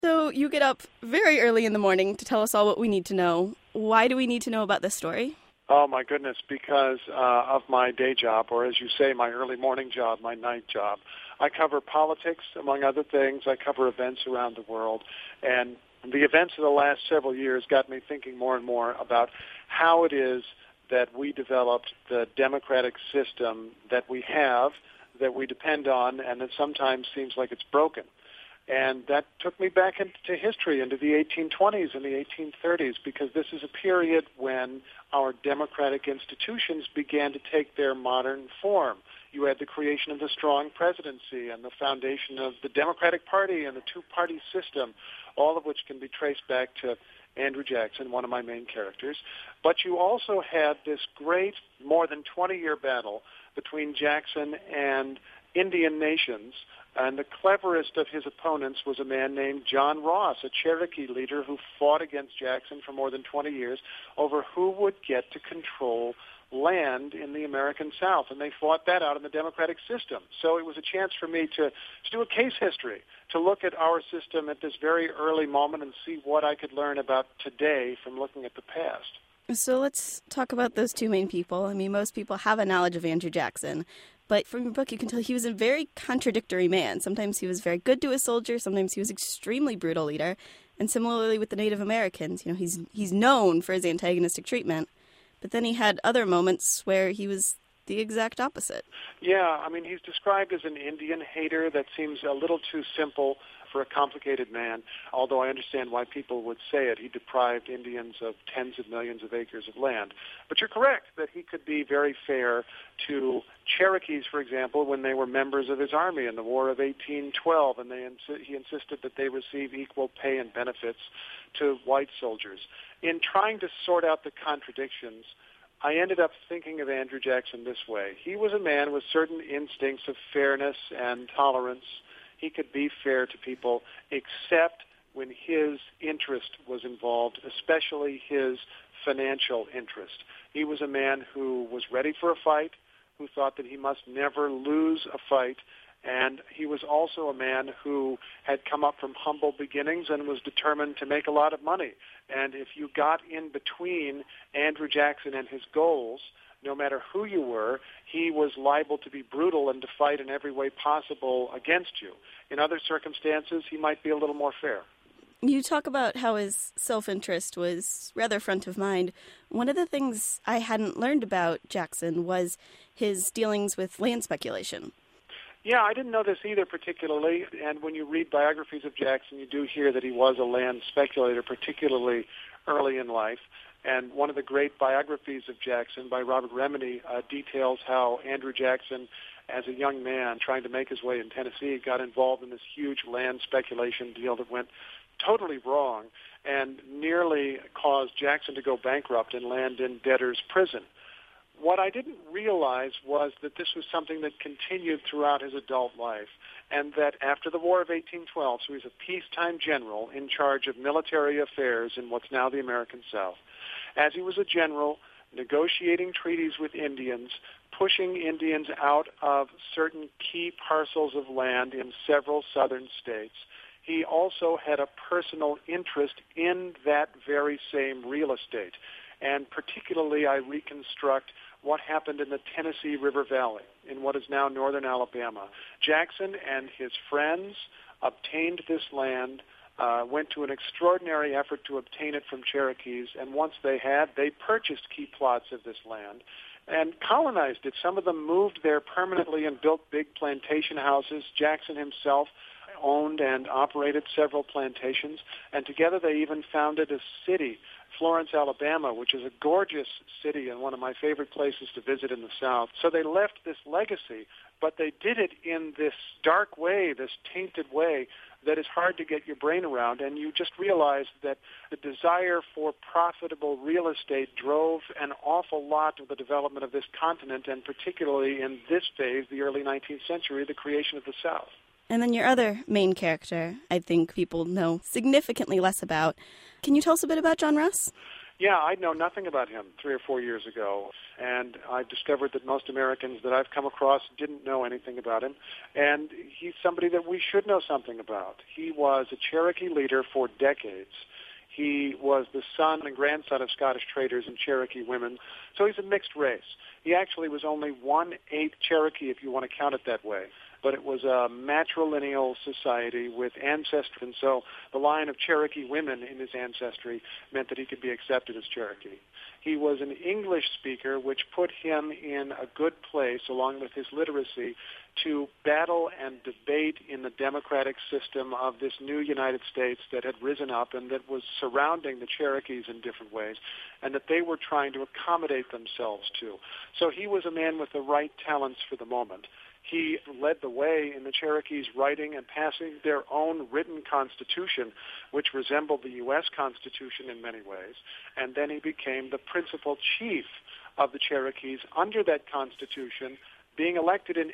So you get up very early in the morning to tell us all what we need to know. Why do we need to know about this story? Oh, my goodness, because of my day job, or as you say, my early morning job, my night job. I cover politics, among other things. I cover events around the world. And the events of the last several years got me thinking more and more about how it is that we developed the democratic system that we have, that we depend on, and that sometimes seems like it's broken. And that took me back into history, into the 1820s and the 1830s, because this is a period when our democratic institutions began to take their modern form. You had the creation of the strong presidency and the foundation of the Democratic Party and the two-party system, all of which can be traced back to Andrew Jackson, one of my main characters. But you also had this great, more than 20-year battle between Jackson and Indian nations, and the cleverest of his opponents was a man named John Ross, a Cherokee leader who fought against Jackson for more than 20 years over who would get to control land in the American South, and they fought that out in the democratic system. So it was a chance for me to do a case history, to look at our system at this very early moment and see what I could learn about today from looking at the past. So let's talk about those two main people. I mean, most people have a knowledge of Andrew Jackson, but from your book you can tell he was a very contradictory man. Sometimes he was very good to his soldiers, sometimes he was extremely brutal leader, and similarly with the Native Americans. You know, he's known for his antagonistic treatment, but then he had other moments where he was the exact opposite. Yeah, I mean, he's described as an Indian hater. That seems a little too simple for a complicated man, although I understand why people would say it. He deprived Indians of tens of millions of acres of land. But you're correct that he could be very fair to Cherokees, for example, when they were members of his army in the War of 1812, and he insisted that they receive equal pay and benefits to white soldiers. In trying to sort out the contradictions, I ended up thinking of Andrew Jackson this way. He was a man with certain instincts of fairness and tolerance. He could be fair to people, except when his interest was involved, especially his financial interest. He was a man who was ready for a fight, who thought that he must never lose a fight, and he was also a man who had come up from humble beginnings and was determined to make a lot of money. And if you got in between Andrew Jackson and his goals, no matter who you were, he was liable to be brutal and to fight in every way possible against you. In other circumstances, he might be a little more fair. You talk about how his self-interest was rather front of mind. One of the things I hadn't learned about Jackson was his dealings with land speculation. Yeah, I didn't know this either particularly, and when you read biographies of Jackson, you do hear that he was a land speculator, particularly early in life. And one of the great biographies of Jackson by Robert Remini details how Andrew Jackson, as a young man trying to make his way in Tennessee, got involved in this huge land speculation deal that went totally wrong and nearly caused Jackson to go bankrupt and land in debtor's prison. What I didn't realize was that this was something that continued throughout his adult life, and that after the War of 1812, so he's a peacetime general in charge of military affairs in what's now the American South. As he was a general, negotiating treaties with Indians, pushing Indians out of certain key parcels of land in several southern states, he also had a personal interest in that very same real estate. And particularly, I reconstruct what happened in the Tennessee River Valley, in what is now northern Alabama. Jackson and his friends obtained this land, went to an extraordinary effort to obtain it from Cherokees, and once they had, they purchased key plots of this land and colonized it. Some of them moved there permanently and built big plantation houses. Jackson himself owned and operated several plantations, and together they even founded a city, Florence, Alabama, which is a gorgeous city and one of my favorite places to visit in the South. So they left this legacy, but they did it in this dark way, this tainted way that is hard to get your brain around, and you just realize that the desire for profitable real estate drove an awful lot of the development of this continent, and particularly in this phase, the early 19th century, the creation of the South. And then your other main character, I think people know significantly less about. Can you tell us a bit about John Ross? Yeah, I'd known nothing about him 3 or 4 years ago, and I discovered that most Americans that I've come across didn't know anything about him, and he's somebody that we should know something about. He was a Cherokee leader for decades. He was the son and grandson of Scottish traders and Cherokee women, so he's a mixed race. He actually was only 1/8 Cherokee, if you want to count it that way. But it was a matrilineal society with ancestry, and so the line of Cherokee women in his ancestry meant that he could be accepted as Cherokee. He was an English speaker, which put him in a good place, along with his literacy, to battle and debate in the democratic system of this new United States that had risen up and that was surrounding the Cherokees in different ways, and that they were trying to accommodate themselves to. So he was a man with the right talents for the moment. He led the way in the Cherokees writing and passing their own written constitution, which resembled the U.S. Constitution in many ways. And then he became the principal chief of the Cherokees under that constitution, being elected in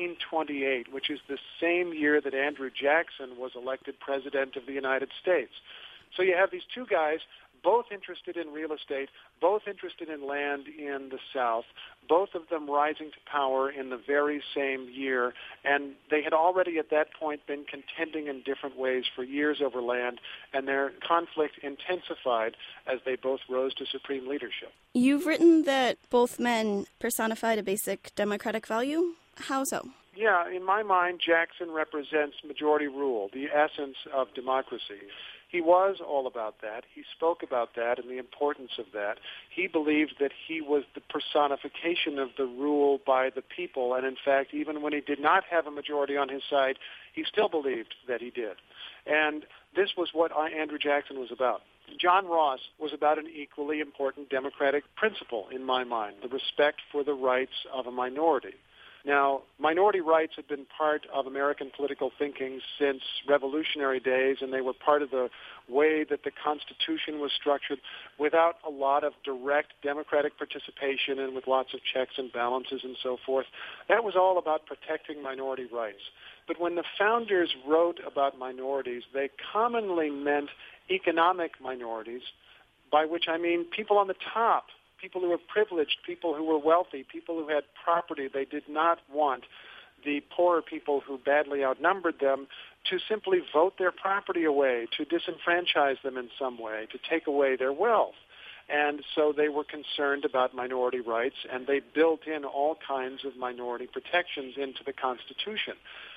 1828, which is the same year that Andrew Jackson was elected president of the United States. So you have these two guys, both interested in real estate, both interested in land in the South, both of them rising to power in the very same year, and they had already at that point been contending in different ways for years over land, and their conflict intensified as they both rose to supreme leadership. You've written that both men personified a basic democratic value. How so? Yeah, in my mind, Jackson represents majority rule, the essence of democracy. He was all about that. He spoke about that and the importance of that. He believed that he was the personification of the rule by the people, and in fact, even when he did not have a majority on his side, he still believed that he did. And this was what Andrew Jackson was about. John Ross was about an equally important democratic principle in my mind, the respect for the rights of a minority. Now, minority rights have been part of American political thinking since revolutionary days, and they were part of the way that the Constitution was structured without a lot of direct democratic participation and with lots of checks and balances and so forth. That was all about protecting minority rights. But when the founders wrote about minorities, they commonly meant economic minorities, by which I mean people on the top, people who were privileged, people who were wealthy, people who had property. They did not want the poorer people who badly outnumbered them to simply vote their property away, to disenfranchise them in some way, to take away their wealth. And so they were concerned about minority rights, and they built in all kinds of minority protections into the Constitution.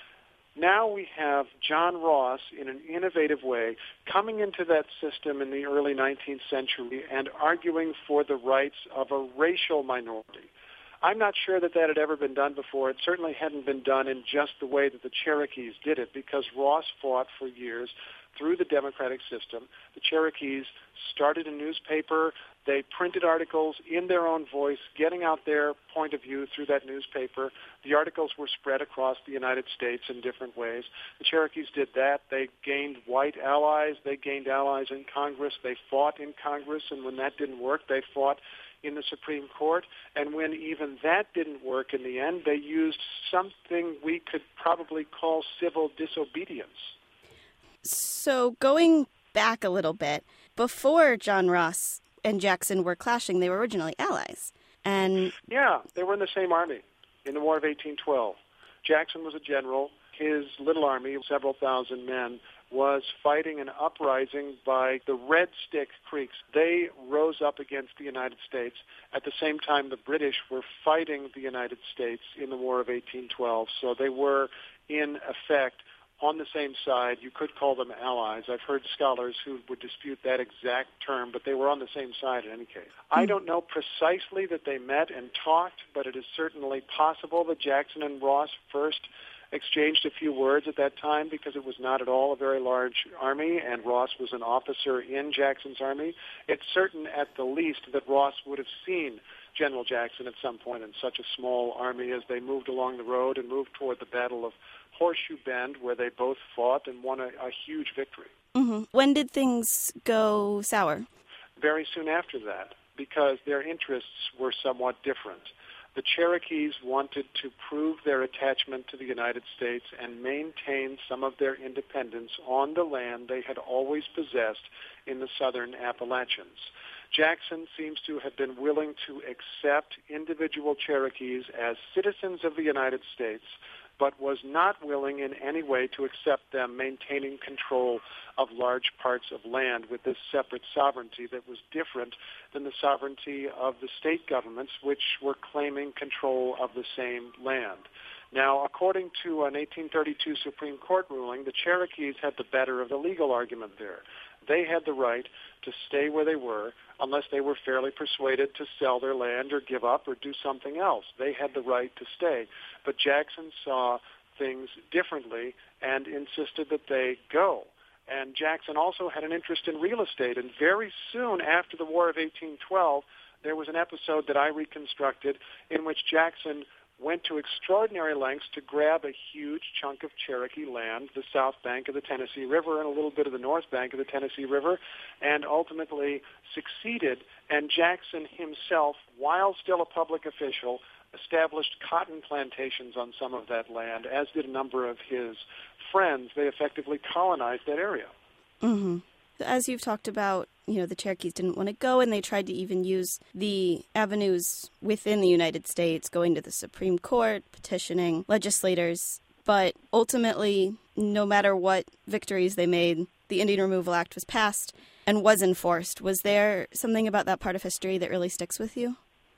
Now we have John Ross, in an innovative way, coming into that system in the early 19th century and arguing for the rights of a racial minority. I'm not sure that had ever been done before. It certainly hadn't been done in just the way that the Cherokees did it, because Ross fought for years through the democratic system. The Cherokees started a newspaper. They printed articles in their own voice, getting out their point of view through that newspaper. The articles were spread across the United States in different ways. The Cherokees did that. They gained white allies. They gained allies in Congress. They fought in Congress, and when that didn't work, they fought in the Supreme Court. And when even that didn't work in the end, they used something we could probably call civil disobedience. So going back a little bit, before John Ross and Jackson were clashing, they were originally allies. And yeah, they were in the same army in the War of 1812. Jackson was a general. His little army, several thousand men, was fighting an uprising by the Red Stick Creeks. They rose up against the United States. At the same time, the British were fighting the United States in the War of 1812. So they were, in effect, on the same side. You could call them allies. I've heard scholars who would dispute that exact term, but they were on the same side in any case. I don't know precisely that they met and talked, but it is certainly possible that Jackson and Ross first exchanged a few words at that time, because it was not at all a very large army, and Ross was an officer in Jackson's army. It's certain at the least that Ross would have seen General Jackson at some point in such a small army as they moved along the road and moved toward the Battle of Horseshoe Bend, where they both fought and won a huge victory. Mm-hmm. When did things go sour? Very soon after that, because their interests were somewhat different. The Cherokees wanted to prove their attachment to the United States and maintain some of their independence on the land they had always possessed in the southern Appalachians. Jackson seems to have been willing to accept individual Cherokees as citizens of the United States, but was not willing in any way to accept them maintaining control of large parts of land with this separate sovereignty that was different than the sovereignty of the state governments, which were claiming control of the same land. Now, according to an 1832 Supreme Court ruling, the Cherokees had the better of the legal argument there. They had the right to stay where they were unless they were fairly persuaded to sell their land or give up or do something else. They had the right to stay. But Jackson saw things differently and insisted that they go. And Jackson also had an interest in real estate, and very soon after the War of 1812, there was an episode that I reconstructed in which Jackson went to extraordinary lengths to grab a huge chunk of Cherokee land, the south bank of the Tennessee River and a little bit of the north bank of the Tennessee River, and ultimately succeeded. And Jackson himself, while still a public official, established cotton plantations on some of that land, as did a number of his friends. They effectively colonized that area. Mm-hmm. As you've talked about, the Cherokees didn't want to go, and they tried to even use the avenues within the United States, going to the Supreme Court, petitioning legislators. But ultimately, no matter what victories they made, the Indian Removal Act was passed and was enforced. Was there something about that part of history that really sticks with you?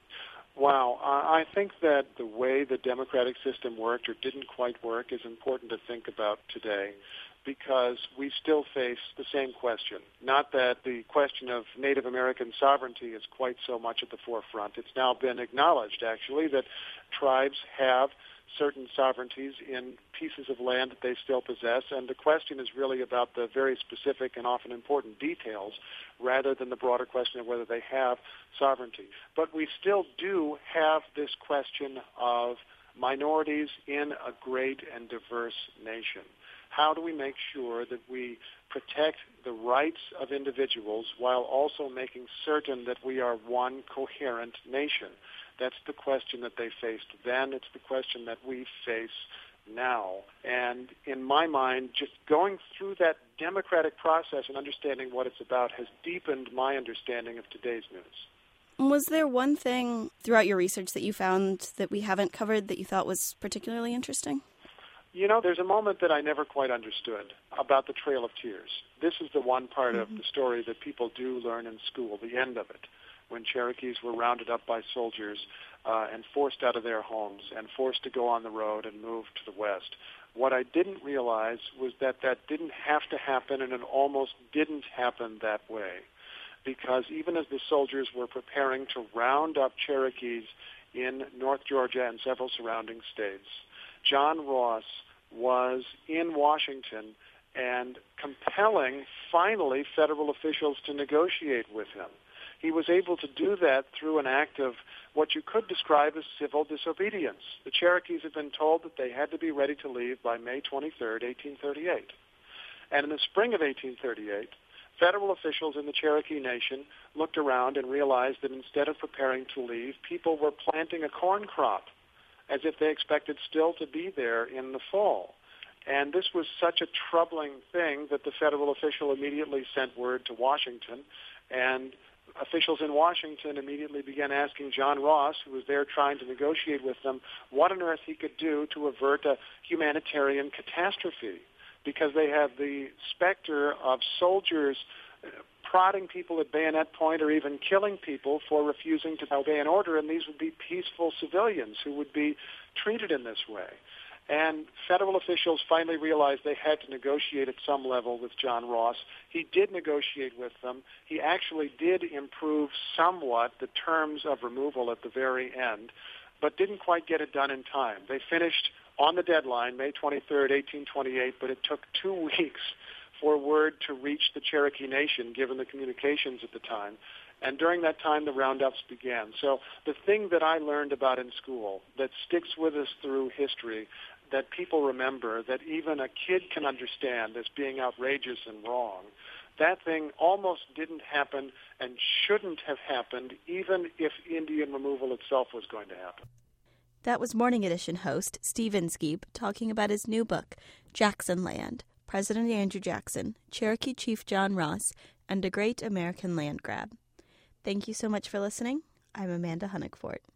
Wow. I think that the way the democratic system worked or didn't quite work is important to think about today, because we still face the same question. Not that the question of Native American sovereignty is quite so much at the forefront. It's now been acknowledged, actually, that tribes have certain sovereignties in pieces of land that they still possess, and the question is really about the very specific and often important details rather than the broader question of whether they have sovereignty. But we still do have this question of minorities in a great and diverse nation. How do we make sure that we protect the rights of individuals while also making certain that we are one coherent nation? That's the question that they faced then. It's the question that we face now. And in my mind, just going through that democratic process and understanding what it's about has deepened my understanding of today's news. Was there one thing throughout your research that you found that we haven't covered that you thought was particularly interesting? There's a moment that I never quite understood about the Trail of Tears. This is the one part of the story that people do learn in school, the end of it, when Cherokees were rounded up by soldiers and forced out of their homes and forced to go on the road and move to the west. What I didn't realize was that didn't have to happen, and it almost didn't happen that way, because even as the soldiers were preparing to round up Cherokees in North Georgia and several surrounding states, John Ross was in Washington and compelling, finally, federal officials to negotiate with him. He was able to do that through an act of what you could describe as civil disobedience. The Cherokees had been told that they had to be ready to leave by May 23rd, 1838. And in the spring of 1838, federal officials in the Cherokee Nation looked around and realized that instead of preparing to leave, people were planting a corn crop, as if they expected still to be there in the fall. And this was such a troubling thing that the federal official immediately sent word to Washington, and officials in Washington immediately began asking John Ross, who was there trying to negotiate with them, what on earth he could do to avert a humanitarian catastrophe, because they have the specter of soldiers prodding people at bayonet point or even killing people for refusing to obey an order, and these would be peaceful civilians who would be treated in this way. And federal officials finally realized they had to negotiate at some level with John Ross. He did negotiate with them. He actually did improve somewhat the terms of removal at the very end, but didn't quite get it done in time. They finished on the deadline, May 23rd, 1828, but it took 2 weeks for word to reach the Cherokee Nation, given the communications at the time. And during that time, the roundups began. So the thing that I learned about in school that sticks with us through history, that people remember, that even a kid can understand as being outrageous and wrong, that thing almost didn't happen and shouldn't have happened, even if Indian removal itself was going to happen. That was Morning Edition host Steve Inskeep talking about his new book, Jackson Land, President Andrew Jackson, Cherokee Chief John Ross, and a Great American Land Grab. Thank you so much for listening. I'm Amanda Honigfort.